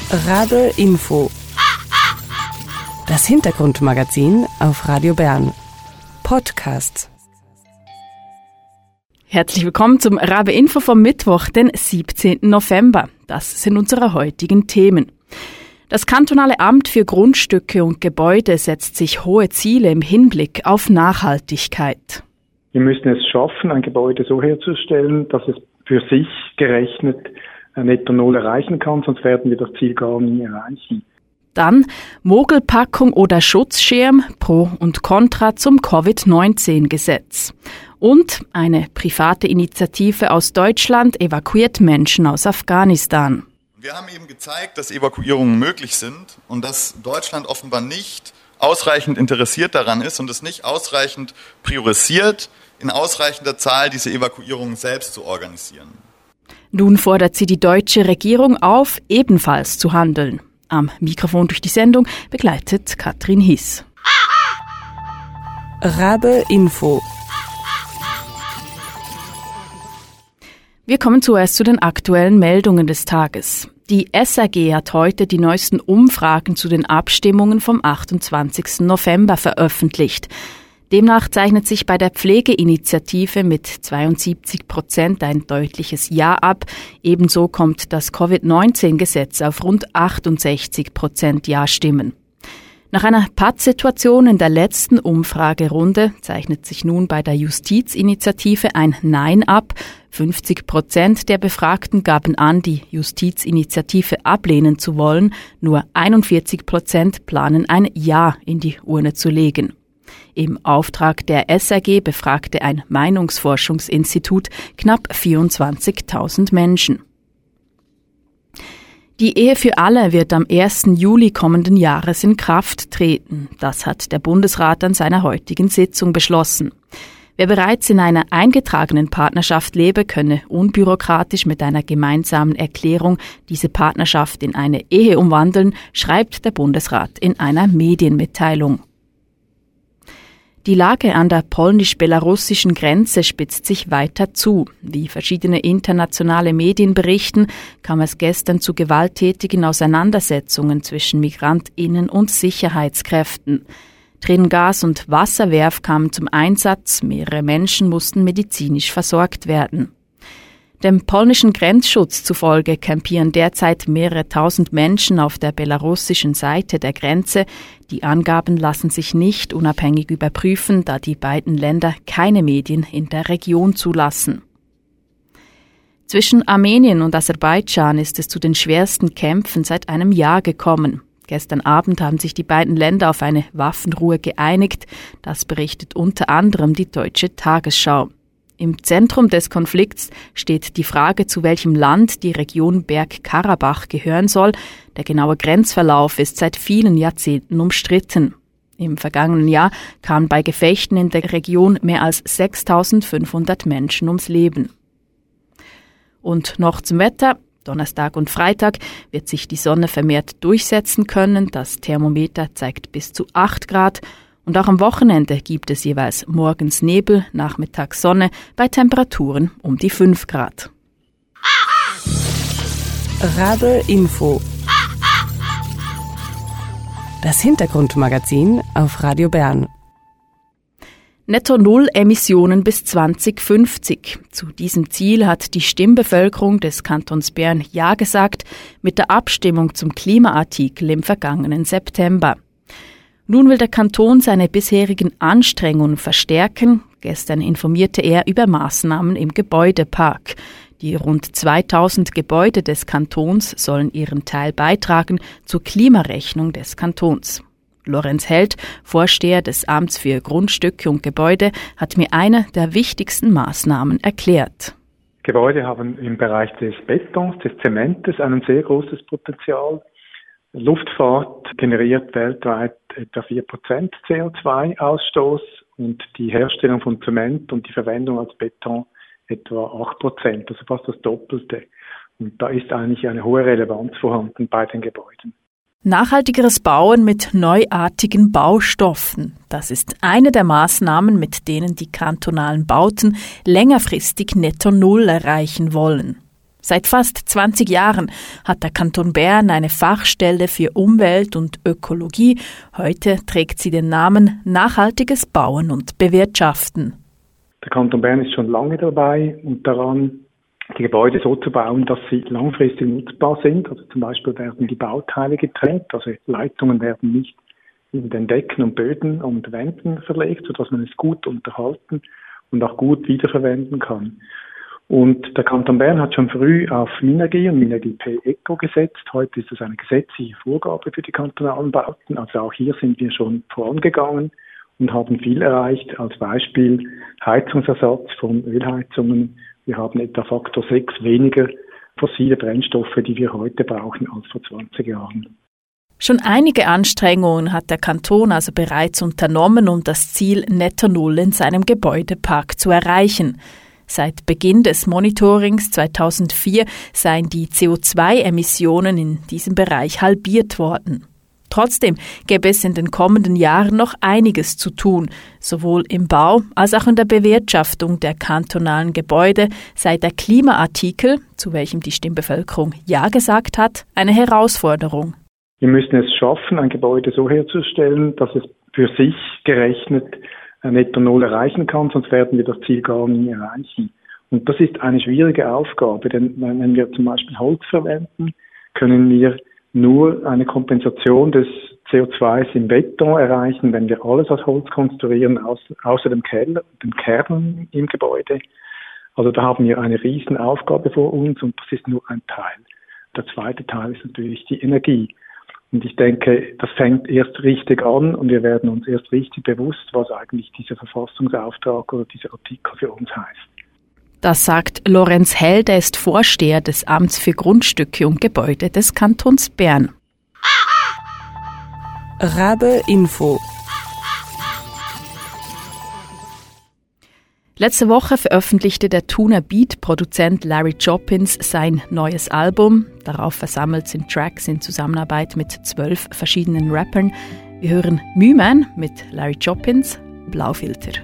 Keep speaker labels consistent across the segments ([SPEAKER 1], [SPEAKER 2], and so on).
[SPEAKER 1] Rabe Info. Das Hintergrundmagazin auf Radio Bern. Podcast.
[SPEAKER 2] Herzlich willkommen zum Rabe Info vom Mittwoch, den 17. November. Das sind unsere heutigen Themen. Das kantonale Amt für Grundstücke und Gebäude setzt sich hohe Ziele im Hinblick auf Nachhaltigkeit.
[SPEAKER 3] Wir müssen es schaffen, ein Gebäude so herzustellen, dass es für sich gerechnet netto Null erreichen kann, sonst werden wir das Ziel gar nie erreichen.
[SPEAKER 2] Dann Mogelpackung oder Schutzschirm, Pro und Contra zum Covid-19-Gesetz. Und eine private Initiative aus Deutschland evakuiert Menschen aus Afghanistan.
[SPEAKER 4] Wir haben eben gezeigt, dass Evakuierungen möglich sind und dass Deutschland offenbar nicht ausreichend interessiert daran ist und es nicht ausreichend priorisiert, in ausreichender Zahl diese Evakuierungen selbst zu organisieren.
[SPEAKER 2] Nun fordert sie die deutsche Regierung auf, ebenfalls zu handeln. Am Mikrofon durch die Sendung begleitet Katrin Hiss.
[SPEAKER 1] Rabe Info.
[SPEAKER 2] Wir kommen zuerst zu den aktuellen Meldungen des Tages. Die SAG hat heute die neuesten Umfragen zu den Abstimmungen vom 28. November veröffentlicht. Demnach zeichnet sich bei der Pflegeinitiative mit 72% ein deutliches Ja ab. Ebenso kommt das Covid-19-Gesetz auf rund 68% Ja-Stimmen. Nach einer Pattsituation in der letzten Umfragerunde zeichnet sich nun bei der Justizinitiative ein Nein ab. 50% der Befragten gaben an, die Justizinitiative ablehnen zu wollen. Nur 41% planen ein Ja in die Urne zu legen. Im Auftrag der SAG befragte ein Meinungsforschungsinstitut knapp 24.000 Menschen. Die Ehe für alle wird am 1. Juli kommenden Jahres in Kraft treten. Das hat der Bundesrat an seiner heutigen Sitzung beschlossen. Wer bereits in einer eingetragenen Partnerschaft lebe, könne unbürokratisch mit einer gemeinsamen Erklärung diese Partnerschaft in eine Ehe umwandeln, schreibt der Bundesrat in einer Medienmitteilung. Die Lage an der polnisch-belarussischen Grenze spitzt sich weiter zu. Wie verschiedene internationale Medien berichten, kam es gestern zu gewalttätigen Auseinandersetzungen zwischen MigrantInnen und Sicherheitskräften. Tränengas und Wasserwerf kamen zum Einsatz, mehrere Menschen mussten medizinisch versorgt werden. Dem polnischen Grenzschutz zufolge campieren derzeit mehrere tausend Menschen auf der belarussischen Seite der Grenze. Die Angaben lassen sich nicht unabhängig überprüfen, da die beiden Länder keine Medien in der Region zulassen. Zwischen Armenien und Aserbaidschan ist es zu den schwersten Kämpfen seit einem Jahr gekommen. Gestern Abend haben sich die beiden Länder auf eine Waffenruhe geeinigt. Das berichtet unter anderem die Deutsche Tagesschau. Im Zentrum des Konflikts steht die Frage, zu welchem Land die Region Bergkarabach gehören soll. Der genaue Grenzverlauf ist seit vielen Jahrzehnten umstritten. Im vergangenen Jahr kamen bei Gefechten in der Region mehr als 6.500 Menschen ums Leben. Und noch zum Wetter. Donnerstag und Freitag wird sich die Sonne vermehrt durchsetzen können. Das Thermometer zeigt bis zu 8 Grad. Und auch am Wochenende gibt es jeweils morgens Nebel, nachmittags Sonne bei Temperaturen um die 5 Grad.
[SPEAKER 1] Rabe Info. Das Hintergrundmagazin auf Radio Bern.
[SPEAKER 2] Netto-Null-Emissionen bis 2050. Zu diesem Ziel hat die Stimmbevölkerung des Kantons Bern Ja gesagt mit der Abstimmung zum Klimaartikel im vergangenen September. Nun will der Kanton seine bisherigen Anstrengungen verstärken. Gestern informierte er über Maßnahmen im Gebäudepark. Die rund 2000 Gebäude des Kantons sollen ihren Teil beitragen zur Klimarechnung des Kantons. Lorenz Held, Vorsteher des Amts für Grundstücke und Gebäude, hat mir eine der wichtigsten Maßnahmen erklärt.
[SPEAKER 3] Gebäude haben im Bereich des Betons, des Zementes ein sehr großes Potenzial. Luftfahrt generiert weltweit etwa 4% CO2-Ausstoß und die Herstellung von Zement und die Verwendung als Beton etwa 8%, also fast das Doppelte. Und da ist eigentlich eine hohe Relevanz vorhanden bei den Gebäuden.
[SPEAKER 2] Nachhaltigeres Bauen mit neuartigen Baustoffen. Das ist eine der Maßnahmen, mit denen die kantonalen Bauten längerfristig Netto Null erreichen wollen. Seit fast 20 Jahren hat der Kanton Bern eine Fachstelle für Umwelt und Ökologie. Heute trägt sie den Namen Nachhaltiges Bauen und Bewirtschaften.
[SPEAKER 3] Der Kanton Bern ist schon lange dabei und daran, die Gebäude so zu bauen, dass sie langfristig nutzbar sind. Also zum Beispiel werden die Bauteile getrennt, also Leitungen werden nicht in den Decken und Böden und Wänden verlegt, sodass man es gut unterhalten und auch gut wiederverwenden kann. Und der Kanton Bern hat schon früh auf Minergie und Minergie P Eco gesetzt. Heute ist das eine gesetzliche Vorgabe für die kantonalen Bauten. Also auch hier sind wir schon vorangegangen und haben viel erreicht. Als Beispiel Heizungsersatz von Ölheizungen. Wir haben etwa Faktor 6 weniger fossile Brennstoffe, die wir heute brauchen, als vor 20 Jahren.
[SPEAKER 2] Schon einige Anstrengungen hat der Kanton also bereits unternommen, um das Ziel Netto Null in seinem Gebäudepark zu erreichen. Seit Beginn des Monitorings 2004 seien die CO2-Emissionen in diesem Bereich halbiert worden. Trotzdem gäbe es in den kommenden Jahren noch einiges zu tun. Sowohl im Bau als auch in der Bewirtschaftung der kantonalen Gebäude sei der Klimaartikel, zu welchem die Stimmbevölkerung Ja gesagt hat, eine Herausforderung.
[SPEAKER 3] Wir müssen es schaffen, ein Gebäude so herzustellen, dass es für sich gerechnet Netto Null erreichen kann, sonst werden wir das Ziel gar nie erreichen. Und das ist eine schwierige Aufgabe, denn wenn wir zum Beispiel Holz verwenden, können wir nur eine Kompensation des CO2 im Beton erreichen, wenn wir alles aus Holz konstruieren, außer dem Keller, dem Kern im Gebäude. Also da haben wir eine riesen Aufgabe vor uns und das ist nur ein Teil. Der zweite Teil ist natürlich die Energie. Und ich denke, das fängt erst richtig an und wir werden uns erst richtig bewusst, was eigentlich dieser Verfassungsauftrag oder dieser Artikel für uns heißt.
[SPEAKER 2] Das sagt Lorenz Hell, der ist Vorsteher des Amts für Grundstücke und Gebäude des Kantons Bern.
[SPEAKER 1] Rabe Info.
[SPEAKER 2] Letzte Woche veröffentlichte der Thuner Beat-Produzent Larry Joppins sein neues Album. Darauf versammelt sind Tracks in Zusammenarbeit mit 12 verschiedenen Rappern. Wir hören Mühman mit Larry Joppins, Blaufilter.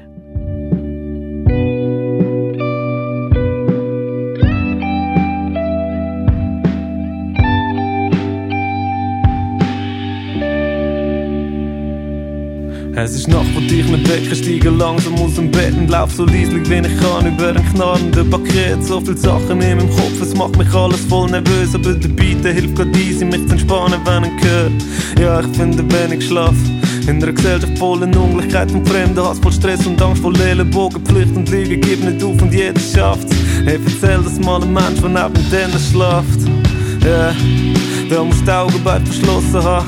[SPEAKER 5] Es ist Nacht, wo dich nicht wecken, steige langsam aus dem Bett und lauf so leislich wie ich kann über ein knarrenden Paket. So viele Sachen in meinem Kopf, es macht mich alles voll nervös, aber der Beat hilft grad easy, mich zu entspannen, wenn ich höre. Ja, ich finde wenig Schlaf in einer Gesellschaft voller Ungleichheit und fremden Hass, voll Stress und Angst, voll Ellenbogen, Pflicht und Lüge, gib nicht auf und jeder schafft's. Hey, erzähl das mal ein Mensch, der neben denen schlaft. Ja, da musst du die Augen bald verschlossen haben.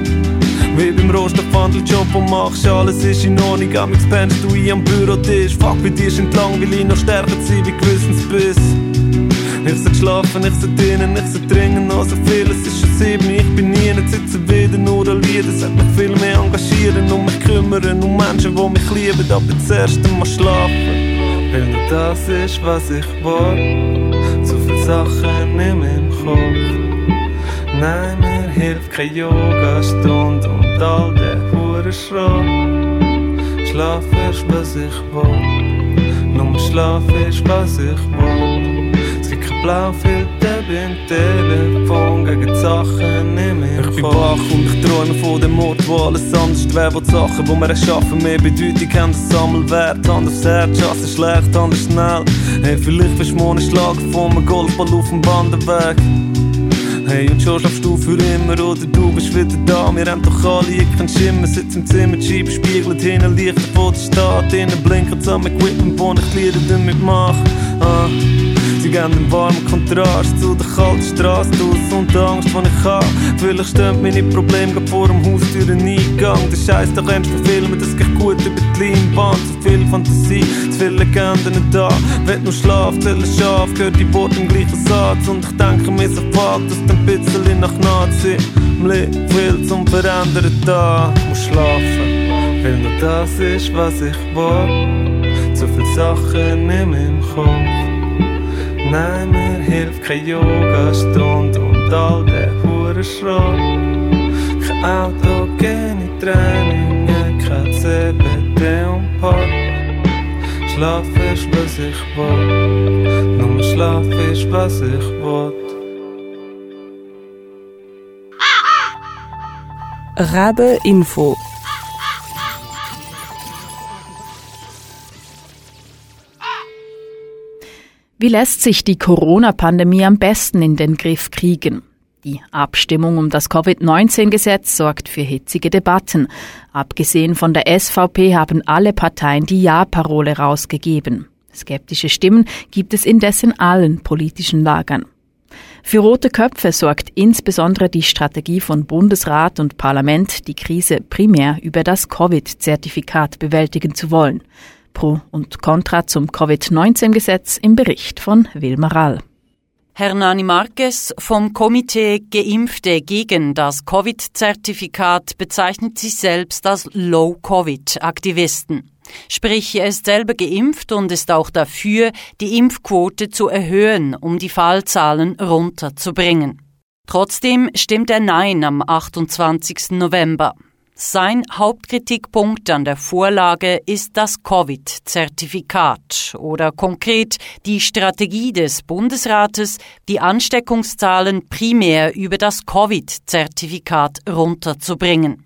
[SPEAKER 5] Wie beim Rohstoffhandel-Job und machst alles ist in Ordnung. Amix pennst du ein am Bürotisch. Fuck, bei dir sind langweilig, noch stärker sein wie Gewissensbiss. Ich sollte schlafen, ich sollte dienen, ich sollte dringen, noch so viel. Es ist schon 7, ich bin nie, nicht sitze wieder nur an Lieder. Sollte mich viel mehr engagieren und mich kümmern um Menschen, die mich lieben, aber zuerst einmal schlafen. Weil nur das ist, was ich will. Zu viele Sachen in meinem Kopf. Nein, mir hilft keine Yoga-Stunde und all der Hurenschrott. Schlaf ist, was ich will. Nur Schlaf ist, was ich will. Es gibt kein Blaufilter beim Telefon gegen die Sachen in mir. Ich bin wach und ich träume von dem Ort, wo alles anders wäre. Wo die Sachen, die wir erschaffen, mehr Bedeutung haben, das Sammelwert. Anders Herz, Chance schlecht, anders schnell. Hey, vielleicht wirst du morgen schlagen von einem Golfball auf dem Wanderweg. Hey, und schon schlafst du für immer oder du bist wieder da. Wir haben doch alle keinen Schimmer, sitz im Zimmer, die Scheibe spiegelt hinten, Lichter vor der Stadt. Innen blinken zusammen Equipment, wo ich die Lieder damit mache. Sie geben einen warmen Kontrast zu der kalten Straße, aus und der Angst, die ich habe. Vielleicht stehen meine Probleme vor dem Haustür Eingang. Der Scheiß, da kannst du filmen, das geht gut über die Leinwand. Zu viel Fantasie, zu viele Legenden da. Wenn nur schlaft, alles scharf, hört die Worte im gleichen Satz. Und ich denke mir so, fuck, das ist ein bisschen nach Nazi. Im Leben viel zum Verändern da. Ich muss schlafen, weil nur das ist, was ich will. Zu viele Sachen in meinem Kopf. Nein, mir hilft keine Yoga-Stunde und all der Hurenschrott. Kein autogene Training, kein CBD und Pot. Schlaf ist, was ich will. Nur Schlaf ist, weisst, was ich will.
[SPEAKER 1] Rabe Info.
[SPEAKER 2] Wie lässt sich die Corona-Pandemie am besten in den Griff kriegen? Die Abstimmung um das Covid-19-Gesetz sorgt für hitzige Debatten. Abgesehen von der SVP haben alle Parteien die Ja-Parole rausgegeben. Skeptische Stimmen gibt es indes in allen politischen Lagern. Für rote Köpfe sorgt insbesondere die Strategie von Bundesrat und Parlament, die Krise primär über das Covid-Zertifikat bewältigen zu wollen. Pro und Contra zum Covid-19-Gesetz im Bericht von Wilma Rall.
[SPEAKER 6] Hernani Marques vom Komitee Geimpfte gegen das Covid-Zertifikat bezeichnet sich selbst als Low-Covid-Aktivisten. Sprich, er ist selber geimpft und ist auch dafür, die Impfquote zu erhöhen, um die Fallzahlen runterzubringen. Trotzdem stimmt er Nein am 28. November. Sein Hauptkritikpunkt an der Vorlage ist das Covid-Zertifikat oder konkret die Strategie des Bundesrates, die Ansteckungszahlen primär über das Covid-Zertifikat runterzubringen.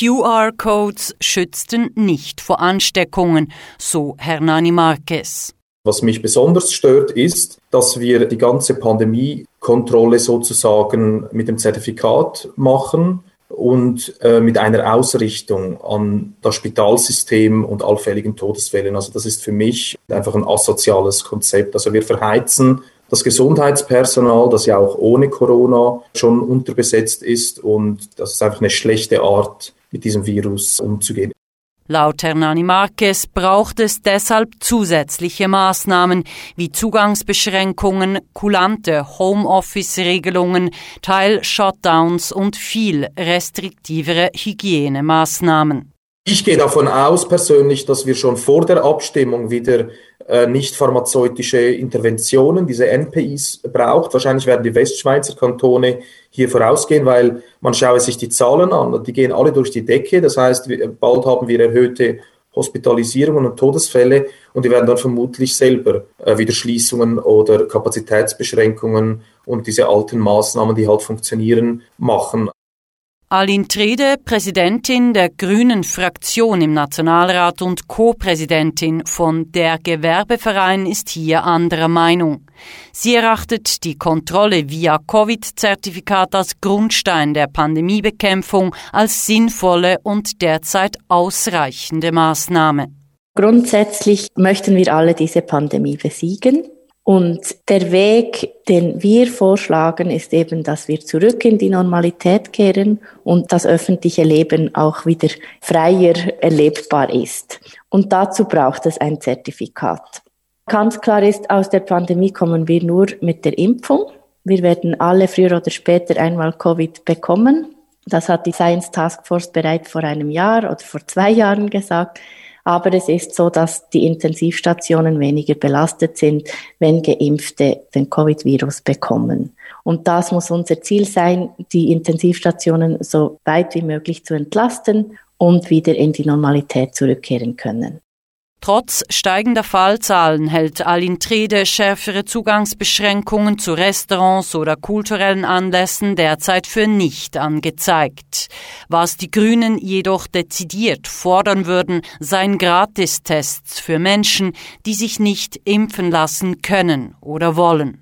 [SPEAKER 6] QR-Codes schützten nicht vor Ansteckungen, so Hernani Marques.
[SPEAKER 7] Was mich besonders stört, ist, dass wir die ganze Pandemiekontrolle sozusagen mit dem Zertifikat machen und mit einer Ausrichtung an das Spitalsystem und allfälligen Todesfällen. Also das ist für mich einfach ein asoziales Konzept. Also wir verheizen das Gesundheitspersonal, das ja auch ohne Corona schon unterbesetzt ist, und das ist einfach eine schlechte Art, mit diesem Virus umzugehen.
[SPEAKER 6] Laut Hernani Marques braucht es deshalb zusätzliche Maßnahmen wie Zugangsbeschränkungen, kulante Homeoffice-Regelungen, Teil-Shutdowns und viel restriktivere Hygienemaßnahmen.
[SPEAKER 7] Ich gehe davon aus persönlich, dass wir schon vor der Abstimmung wieder nicht pharmazeutische Interventionen, diese NPIs, braucht. Wahrscheinlich werden die Westschweizer Kantone hier vorausgehen, weil man schaue sich die Zahlen an, die gehen alle durch die Decke. Das heißt, bald haben wir erhöhte Hospitalisierungen und Todesfälle und die werden dann vermutlich selber wieder Schließungen oder Kapazitätsbeschränkungen und diese alten Maßnahmen, die halt funktionieren, machen.
[SPEAKER 6] Aline Trede, Präsidentin der Grünen Fraktion im Nationalrat und Co-Präsidentin von Der Gewerbeverein, ist hier anderer Meinung. Sie erachtet die Kontrolle via Covid-Zertifikat als Grundstein der Pandemiebekämpfung als sinnvolle und derzeit ausreichende Maßnahme.
[SPEAKER 8] Grundsätzlich möchten wir alle diese Pandemie besiegen. Und der Weg, den wir vorschlagen, ist eben, dass wir zurück in die Normalität kehren und das öffentliche Leben auch wieder freier erlebbar ist. Und dazu braucht es ein Zertifikat. Ganz klar ist, aus der Pandemie kommen wir nur mit der Impfung. Wir werden alle früher oder später einmal Covid bekommen. Das hat die Science Task Force bereits vor einem Jahr oder vor 2 Jahren gesagt. Aber es ist so, dass die Intensivstationen weniger belastet sind, wenn Geimpfte den Covid-Virus bekommen. Und das muss unser Ziel sein, die Intensivstationen so weit wie möglich zu entlasten und wieder in die Normalität zurückkehren können.
[SPEAKER 6] Trotz steigender Fallzahlen hält Aline Trede schärfere Zugangsbeschränkungen zu Restaurants oder kulturellen Anlässen derzeit für nicht angezeigt. Was die Grünen jedoch dezidiert fordern würden, seien Gratistests für Menschen, die sich nicht impfen lassen können oder wollen.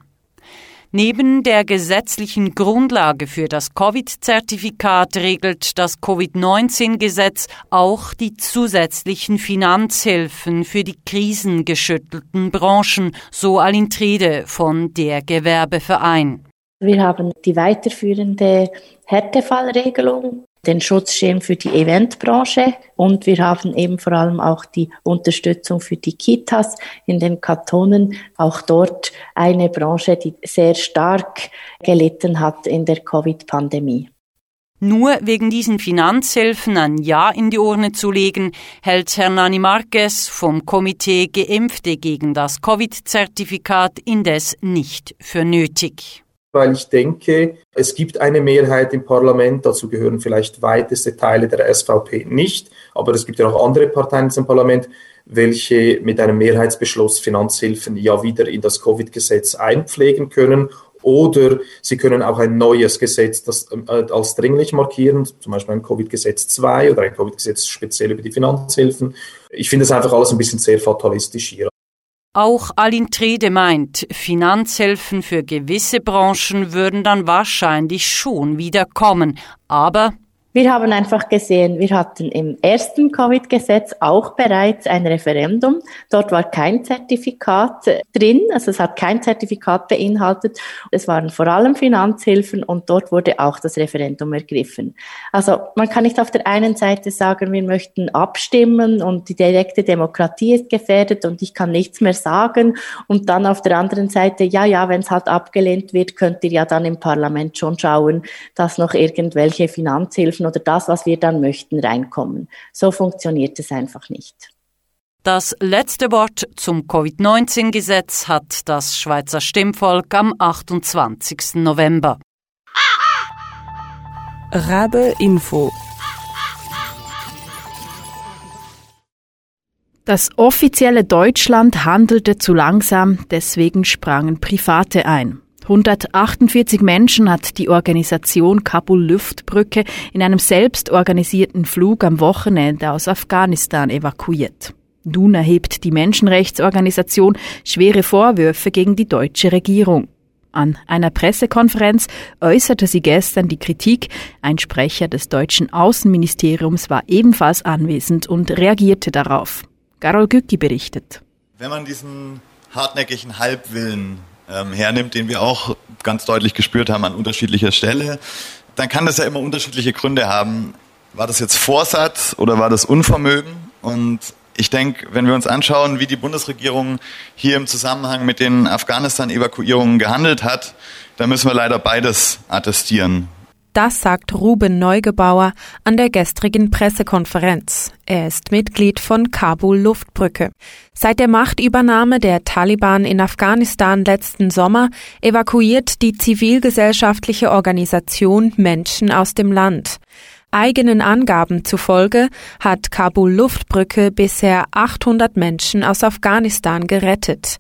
[SPEAKER 6] Neben der gesetzlichen Grundlage für das Covid-Zertifikat regelt das Covid-19-Gesetz auch die zusätzlichen Finanzhilfen für die krisengeschüttelten Branchen, so Aline Trede von Der Gewerbeverein.
[SPEAKER 8] Wir haben die weiterführende Härtefallregelung, den Schutzschirm für die Eventbranche und wir haben eben vor allem auch die Unterstützung für die Kitas in den Kantonen. Auch dort eine Branche, die sehr stark gelitten hat in der Covid-Pandemie.
[SPEAKER 6] Nur wegen diesen Finanzhilfen ein Ja in die Urne zu legen, hält Hernani Marques vom Komitee Geimpfte gegen das Covid-Zertifikat indes nicht für nötig.
[SPEAKER 7] weil ich denke, es gibt eine Mehrheit im Parlament, dazu gehören vielleicht weiteste Teile der SVP nicht, aber es gibt ja auch andere Parteien im Parlament, welche mit einem Mehrheitsbeschluss Finanzhilfen ja wieder in das Covid-Gesetz einpflegen können. Oder sie können auch ein neues Gesetz das als dringlich markieren, zum Beispiel ein Covid-Gesetz 2 oder ein Covid-Gesetz speziell über die Finanzhilfen. Ich finde es einfach alles ein bisschen sehr fatalistisch hier.
[SPEAKER 6] Auch Aline Trede meint, Finanzhilfen für gewisse Branchen würden dann wahrscheinlich schon wieder kommen. Aber
[SPEAKER 8] wir haben einfach gesehen, wir hatten im ersten Covid-Gesetz auch bereits ein Referendum. Dort war kein Zertifikat drin, also es hat kein Zertifikat beinhaltet. Es waren vor allem Finanzhilfen und dort wurde auch das Referendum ergriffen. Also man kann nicht auf der einen Seite sagen, wir möchten abstimmen und die direkte Demokratie ist gefährdet und ich kann nichts mehr sagen und dann auf der anderen Seite, ja, wenn es halt abgelehnt wird, könnt ihr ja dann im Parlament schon schauen, dass noch irgendwelche Finanzhilfen oder das, was wir dann möchten, reinkommen. So funktioniert es einfach nicht.
[SPEAKER 6] Das letzte Wort zum Covid-19-Gesetz hat das Schweizer Stimmvolk am 28. November.
[SPEAKER 1] Rabe Info.
[SPEAKER 2] Das offizielle Deutschland handelte zu langsam, deswegen sprangen Private ein. 148 Menschen hat die Organisation Kabul-Luftbrücke in einem selbstorganisierten Flug am Wochenende aus Afghanistan evakuiert. Nun erhebt die Menschenrechtsorganisation schwere Vorwürfe gegen die deutsche Regierung. An einer Pressekonferenz äußerte sie gestern die Kritik. Ein Sprecher des deutschen Außenministeriums war ebenfalls anwesend und reagierte darauf. Carol Gücki berichtet.
[SPEAKER 4] Wenn man diesen hartnäckigen Halbwillen hernimmt, den wir auch ganz deutlich gespürt haben an unterschiedlicher Stelle, dann kann das ja immer unterschiedliche Gründe haben. War das jetzt Vorsatz oder war das Unvermögen? Und ich denke, wenn wir uns anschauen, wie die Bundesregierung hier im Zusammenhang mit den Afghanistan-Evakuierungen gehandelt hat, dann müssen wir leider beides attestieren.
[SPEAKER 9] Das sagt Ruben Neugebauer an der gestrigen Pressekonferenz. Er ist Mitglied von Kabul-Luftbrücke. Seit der Machtübernahme der Taliban in Afghanistan letzten Sommer evakuiert die zivilgesellschaftliche Organisation Menschen aus dem Land. Eigenen Angaben zufolge hat Kabul-Luftbrücke bisher 800 Menschen aus Afghanistan gerettet,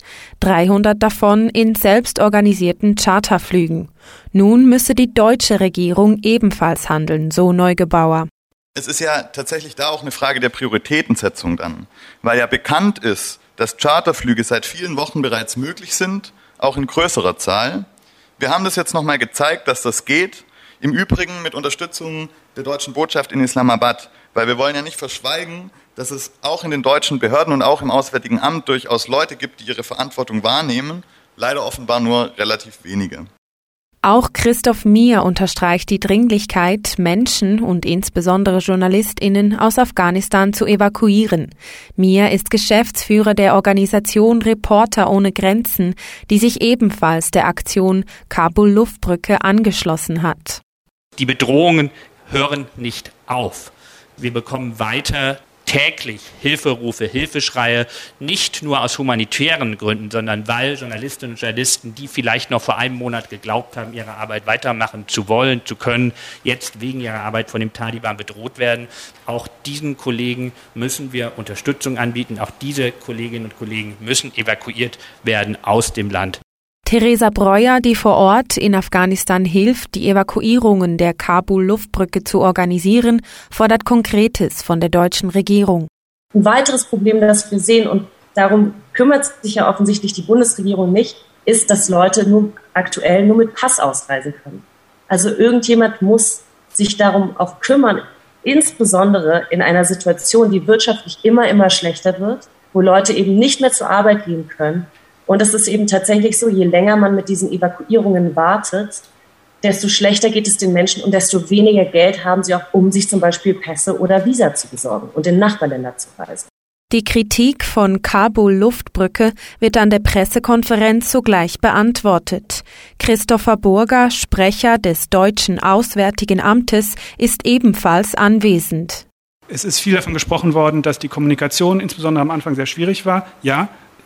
[SPEAKER 9] 300 davon in selbstorganisierten Charterflügen. Nun müsse die deutsche Regierung ebenfalls handeln, so Neugebauer.
[SPEAKER 4] Es ist ja tatsächlich da auch eine Frage der Prioritätensetzung dann, weil ja bekannt ist, dass Charterflüge seit vielen Wochen bereits möglich sind, auch in größerer Zahl. Wir haben das jetzt nochmal gezeigt, dass das geht. Im Übrigen mit Unterstützung der deutschen Botschaft in Islamabad, weil wir wollen ja nicht verschweigen, dass es auch in den deutschen Behörden und auch im Auswärtigen Amt durchaus Leute gibt, die ihre Verantwortung wahrnehmen, leider offenbar nur relativ wenige.
[SPEAKER 9] Auch Christoph Mier unterstreicht die Dringlichkeit, Menschen und insbesondere JournalistInnen aus Afghanistan zu evakuieren. Mier ist Geschäftsführer der Organisation Reporter ohne Grenzen, die sich ebenfalls der Aktion Kabul-Luftbrücke angeschlossen hat.
[SPEAKER 10] Die Bedrohungen hören nicht auf. Wir bekommen weiter täglich Hilferufe, Hilfeschreie, nicht nur aus humanitären Gründen, sondern weil Journalistinnen und Journalisten, die vielleicht noch vor einem Monat geglaubt haben, ihre Arbeit weitermachen zu wollen, zu können, jetzt wegen ihrer Arbeit von dem Taliban bedroht werden. Auch diesen Kollegen müssen wir Unterstützung anbieten. Auch diese Kolleginnen und Kollegen müssen evakuiert werden aus dem Land.
[SPEAKER 9] Theresa Breuer, die vor Ort in Afghanistan hilft, die Evakuierungen der Kabul-Luftbrücke zu organisieren, fordert Konkretes von der deutschen Regierung.
[SPEAKER 11] Ein weiteres Problem, das wir sehen, und darum kümmert sich ja offensichtlich die Bundesregierung nicht, ist, dass Leute aktuell nur mit Pass ausreisen können. Also irgendjemand muss sich darum auch kümmern, insbesondere in einer Situation, die wirtschaftlich immer schlechter wird, wo Leute eben nicht mehr zur Arbeit gehen können. Und es ist eben tatsächlich so, je länger man mit diesen Evakuierungen wartet, desto schlechter geht es den Menschen und desto weniger Geld haben sie auch, um sich zum Beispiel Pässe oder Visa zu besorgen und in Nachbarländer zu reisen.
[SPEAKER 9] Die Kritik von Kabul-Luftbrücke wird an der Pressekonferenz sogleich beantwortet. Christopher Burger, Sprecher des Deutschen Auswärtigen Amtes, ist ebenfalls anwesend.
[SPEAKER 12] Es ist viel davon gesprochen worden, dass die Kommunikation insbesondere am Anfang sehr schwierig war. Ja,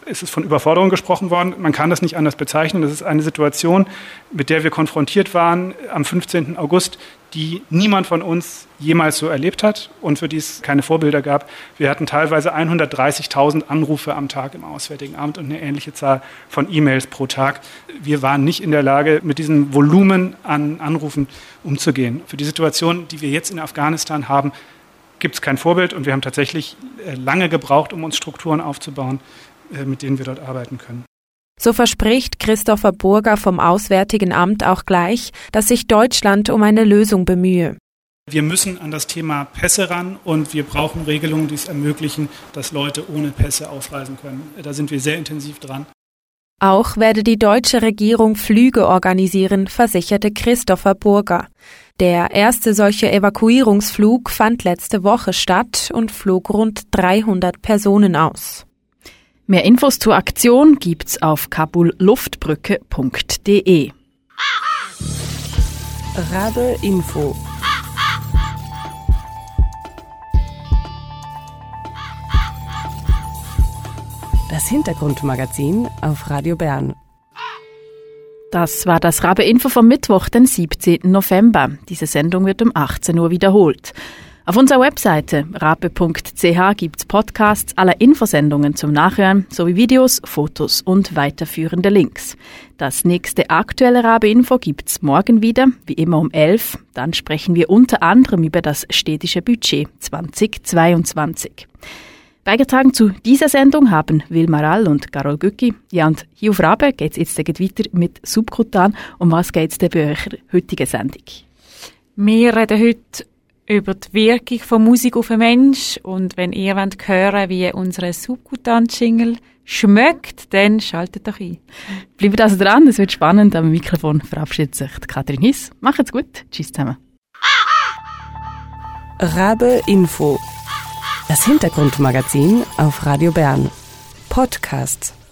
[SPEAKER 12] ist es von Überforderung gesprochen worden. Man kann das nicht anders bezeichnen. Das ist eine Situation, mit der wir konfrontiert waren am 15. August, die niemand von uns jemals so erlebt hat und für die es keine Vorbilder gab. Wir hatten teilweise 130.000 Anrufe am Tag im Auswärtigen Amt und eine ähnliche Zahl von E-Mails pro Tag. Wir waren nicht in der Lage, mit diesem Volumen an Anrufen umzugehen. Für die Situation, die wir jetzt in Afghanistan haben, gibt es kein Vorbild und wir haben tatsächlich lange gebraucht, um uns Strukturen aufzubauen, mit denen wir dort arbeiten können.
[SPEAKER 9] So verspricht Christopher Burger vom Auswärtigen Amt auch gleich, dass sich Deutschland um eine Lösung bemühe.
[SPEAKER 12] Wir müssen an das Thema Pässe ran und wir brauchen Regelungen, die es ermöglichen, dass Leute ohne Pässe ausreisen können. Da sind wir sehr intensiv dran.
[SPEAKER 9] Auch werde die deutsche Regierung Flüge organisieren, versicherte Christopher Burger. Der erste solche Evakuierungsflug fand letzte Woche statt und flog rund 300 Personen aus.
[SPEAKER 2] Mehr Infos zur Aktion gibt's auf kabulluftbrücke.de.
[SPEAKER 1] Rabe Info. Das Hintergrundmagazin auf Radio Bern.
[SPEAKER 2] Das war das Rabe-Info vom Mittwoch, den 17. November. Diese Sendung wird um 18 Uhr wiederholt. Auf unserer Webseite rabe.ch gibt's Podcasts aller Infosendungen zum Nachhören sowie Videos, Fotos und weiterführende Links. Das nächste aktuelle Rabe-Info gibt's morgen wieder, wie immer um 11. Dann sprechen wir unter anderem über das städtische Budget 2022. Beigetragen zu dieser Sendung haben Wilma Rall und Carol Gücki. Ja, und hier auf Rabe geht's jetzt weiter mit Subkutan. Um was geht's denn bei eurer heutigen Sendung?
[SPEAKER 13] Wir reden heute über die Wirkung von Musik auf den Mensch. Und wenn ihr hören wollt, wie unsere Subkutan-Jingle schmeckt, dann schaltet doch ein.
[SPEAKER 2] Bleibt also dran, es wird spannend. Am Mikrofon verabschiedet sich Katrin Hiss. Macht's gut. Tschüss zusammen.
[SPEAKER 1] Rabe Info. Das Hintergrundmagazin auf Radio Bern. Podcasts.